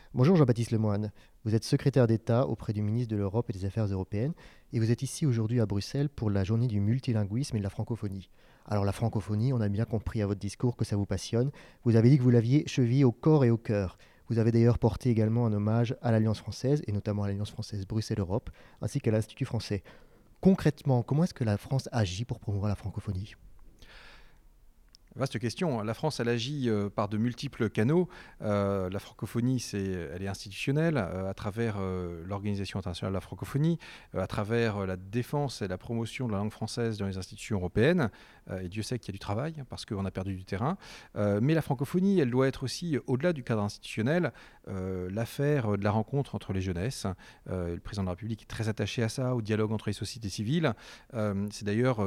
Bonjour Jean-Baptiste Lemoine, vous êtes secrétaire d'État auprès du ministre de l'Europe et des Affaires européennes et vous êtes ici aujourd'hui à Bruxelles pour la journée du multilinguisme et de la francophonie. Alors la francophonie, on a bien compris à votre discours que ça vous passionne. Vous avez dit que vous l'aviez chevillée au corps et au cœur. Vous avez d'ailleurs porté également un hommage à l'Alliance française et notamment à l'Alliance française Bruxelles-Europe ainsi qu'à l'Institut français. Concrètement, comment est-ce que la France agit pour promouvoir la francophonie? Vaste question. La France, elle agit par de multiples canaux. La francophonie, elle est institutionnelle à travers l'Organisation internationale de la francophonie, à travers la défense et la promotion de la langue française dans les institutions européennes. Et Dieu sait qu'il y a du travail parce qu'on a perdu du terrain. Mais la francophonie, elle doit être aussi, au-delà du cadre institutionnel, l'affaire de la rencontre entre les jeunesses. Le président de la République est très attaché à ça, au dialogue entre les sociétés civiles. C'est d'ailleurs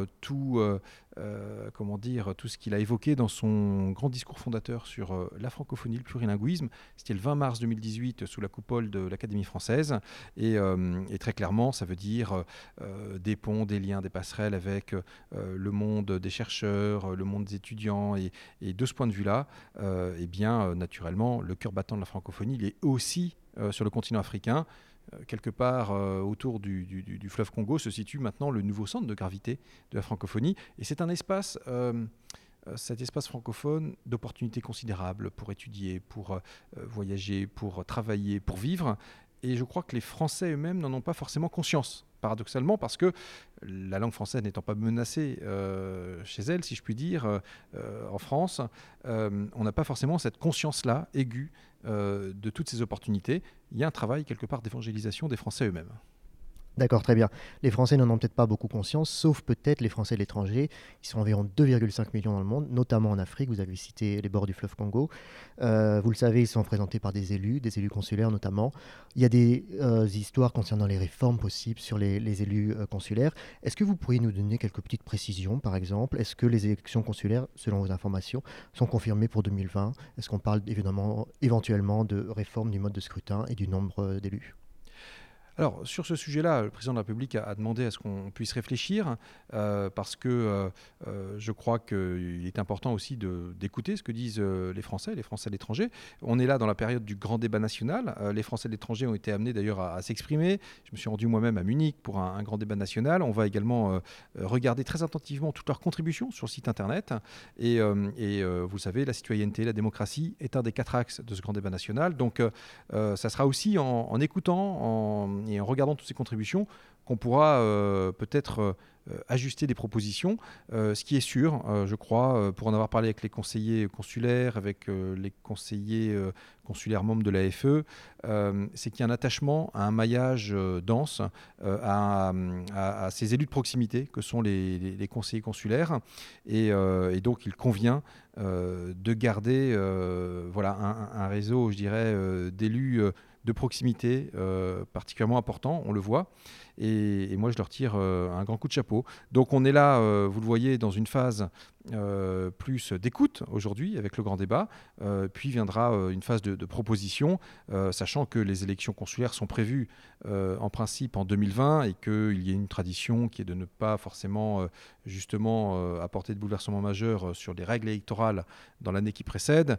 tout ce qu'il a évoqué dans son grand discours fondateur sur la francophonie, le plurilinguisme. C'était le 20 mars 2018 sous la coupole de l'Académie française. Et très clairement, ça veut dire des ponts, des liens, des passerelles avec le monde des chercheurs, le monde des étudiants. Et de ce point de vue-là, naturellement, le cœur battant de la francophonie, il est aussi sur le continent africain. Quelque part autour du fleuve Congo se situe maintenant le nouveau centre de gravité de la francophonie. Et c'est un espace, cet espace francophone, d'opportunités considérables pour étudier, pour voyager, pour travailler, pour vivre. Et je crois que les Français eux-mêmes n'en ont pas forcément conscience, paradoxalement, parce que la langue française n'étant pas menacée chez elle, si je puis dire, en France, on n'a pas forcément cette conscience-là aiguë de toutes ces opportunités. Il y a un travail quelque part d'évangélisation des Français eux-mêmes. D'accord, très bien. Les Français n'en ont peut-être pas beaucoup conscience, sauf peut-être les Français de l'étranger. Ils sont environ 2,5 millions dans le monde, notamment en Afrique. Vous avez cité les bords du fleuve Congo. Vous le savez, ils sont représentés par des élus consulaires notamment. Il y a des histoires concernant les réformes possibles sur les élus consulaires. Est-ce que vous pourriez nous donner quelques petites précisions, par exemple? Est-ce que les élections consulaires, selon vos informations, sont confirmées pour 2020? Est-ce qu'on parle évidemment, éventuellement de réforme du mode de scrutin et du nombre d'élus? Alors, sur ce sujet-là, le président de la République a demandé à ce qu'on puisse réfléchir parce que je crois qu'il est important aussi d'écouter ce que disent les Français de l'étranger. On est là dans la période du grand débat national. Les Français de l'étranger ont été amenés d'ailleurs à s'exprimer. Je me suis rendu moi-même à Munich pour un grand débat national. On va également regarder très attentivement toutes leurs contributions sur le site internet. Vous le savez, la citoyenneté, la démocratie est un des 4 axes de ce grand débat national. Donc, ça sera aussi en écoutant, et en regardant toutes ces contributions qu'on pourra peut-être ajuster des propositions. Ce qui est sûr, je crois, pour en avoir parlé avec les conseillers consulaires, avec les conseillers consulaires membres de l'AFE, c'est qu'il y a un attachement à un maillage dense, à ces élus de proximité que sont les conseillers consulaires. Et donc, il convient de garder un réseau, je dirais, d'élus de proximité particulièrement important, on le voit. Et moi, je leur tire un grand coup de chapeau. Donc on est là, vous le voyez, dans une phase plus d'écoute aujourd'hui avec le grand débat. Puis viendra une phase de proposition, sachant que les élections consulaires sont prévues en principe en 2020 et qu'il y a une tradition qui est de ne pas forcément apporter de bouleversements majeurs sur les règles électorales dans l'année qui précède.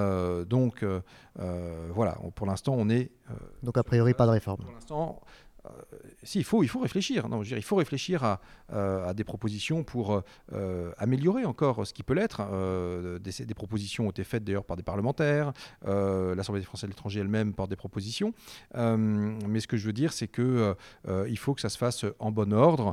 Pour l'instant, on est Donc a sur une priori, pas de phase. réforme. Pour l'instant, si, il faut réfléchir. Non, je veux dire, il faut réfléchir à des propositions pour améliorer encore ce qui peut l'être. Des propositions ont été faites d'ailleurs par des parlementaires, l'Assemblée des Français de l'étranger elle-même par des propositions. Mais ce que je veux dire, c'est que il faut que ça se fasse en bon ordre.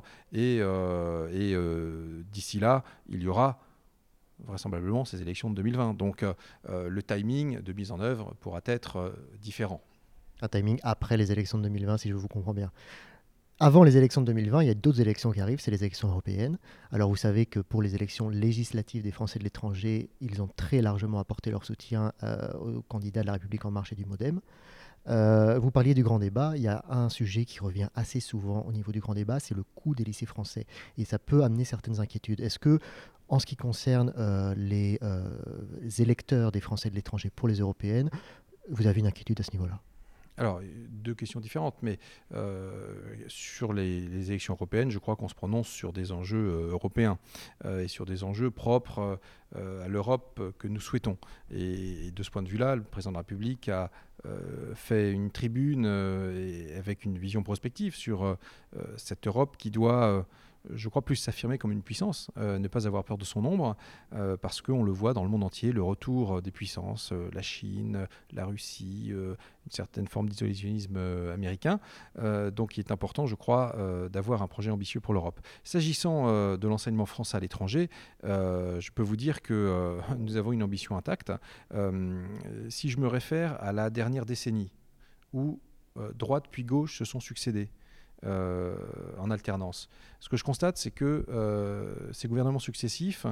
D'ici là, il y aura vraisemblablement ces élections de 2020. Donc le timing de mise en œuvre pourra être différent. Un timing après les élections de 2020, si je vous comprends bien. Avant les élections de 2020, il y a d'autres élections qui arrivent, c'est les élections européennes. Alors vous savez que pour les élections législatives des Français de l'étranger, ils ont très largement apporté leur soutien aux candidats de la République en marche et du Modem. Vous parliez du grand débat, il y a un sujet qui revient assez souvent au niveau du grand débat, c'est le coût des lycées français. Et ça peut amener certaines inquiétudes. Est-ce que, en ce qui concerne les électeurs des Français de l'étranger pour les européennes, vous avez une inquiétude à ce niveau-là? Alors, deux questions différentes, mais sur les élections européennes, je crois qu'on se prononce sur des enjeux européens et sur des enjeux propres à l'Europe que nous souhaitons. Et de ce point de vue-là, le président de la République a fait une tribune et avec une vision prospective sur cette Europe qui doit, je crois, plus s'affirmer comme une puissance, ne pas avoir peur de son ombre, parce qu'on le voit dans le monde entier, le retour des puissances, la Chine, la Russie, une certaine forme d'isolationnisme américain. Donc il est important, je crois, d'avoir un projet ambitieux pour l'Europe. S'agissant de l'enseignement français à l'étranger, je peux vous dire que nous avons une ambition intacte. Si je me réfère à la dernière décennie, où droite puis gauche se sont succédés, en alternance. Ce que je constate, c'est que ces gouvernements successifs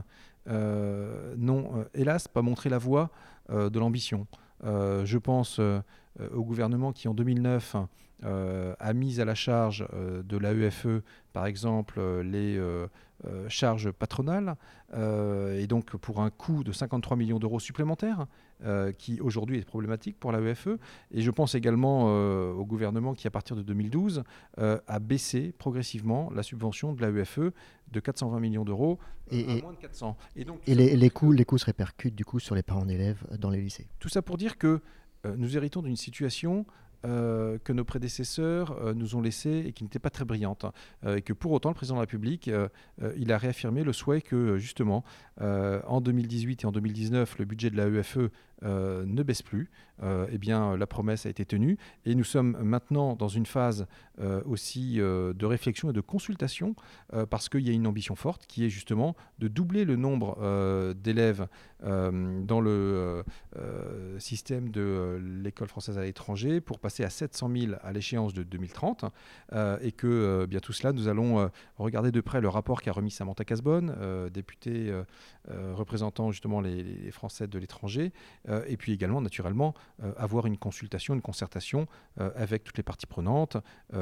n'ont, hélas, pas montré la voie de l'ambition. Je pense au gouvernement qui, en 2009, a mis à la charge de l'AEFE, par exemple, les charges patronales, et donc pour un coût de 53 millions d'euros supplémentaires, qui aujourd'hui est problématique pour l'AEFE. Et je pense également au gouvernement qui, à partir de 2012, a baissé progressivement la subvention de l'AEFE de 420 millions d'euros à moins de 400. Et les coûts se répercutent du coup sur les parents d'élèves dans les lycées. Tout ça pour dire que nous héritons d'une situation que nos prédécesseurs nous ont laissée et qui n'était pas très brillante. Et que pour autant, le président de la République, il a réaffirmé le souhait que, justement, en 2018 et en 2019, le budget de la l'AEFE ne baisse plus. Eh bien, la promesse a été tenue. Et nous sommes maintenant dans une phase aussi de réflexion et de consultation, parce qu'il y a une ambition forte qui est justement de doubler le nombre d'élèves dans le système de l'école française à l'étranger pour passer à 700 000 à l'échéance de 2030, et que bien tout cela, nous allons regarder de près le rapport qu'a remis Samantha Cazbonne, députée représentant justement les Français de l'étranger, et puis également naturellement avoir une consultation, une concertation avec toutes les parties prenantes,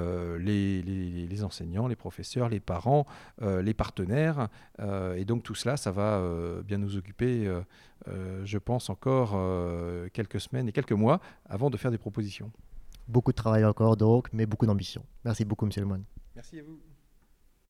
les enseignants, les professeurs, les parents, les partenaires, et donc tout cela, ça va bien nous occuper, je pense, encore quelques semaines et quelques mois avant de faire des propositions. Beaucoup de travail encore donc, mais beaucoup d'ambition. Merci beaucoup, Monsieur Lemoine. Merci à vous.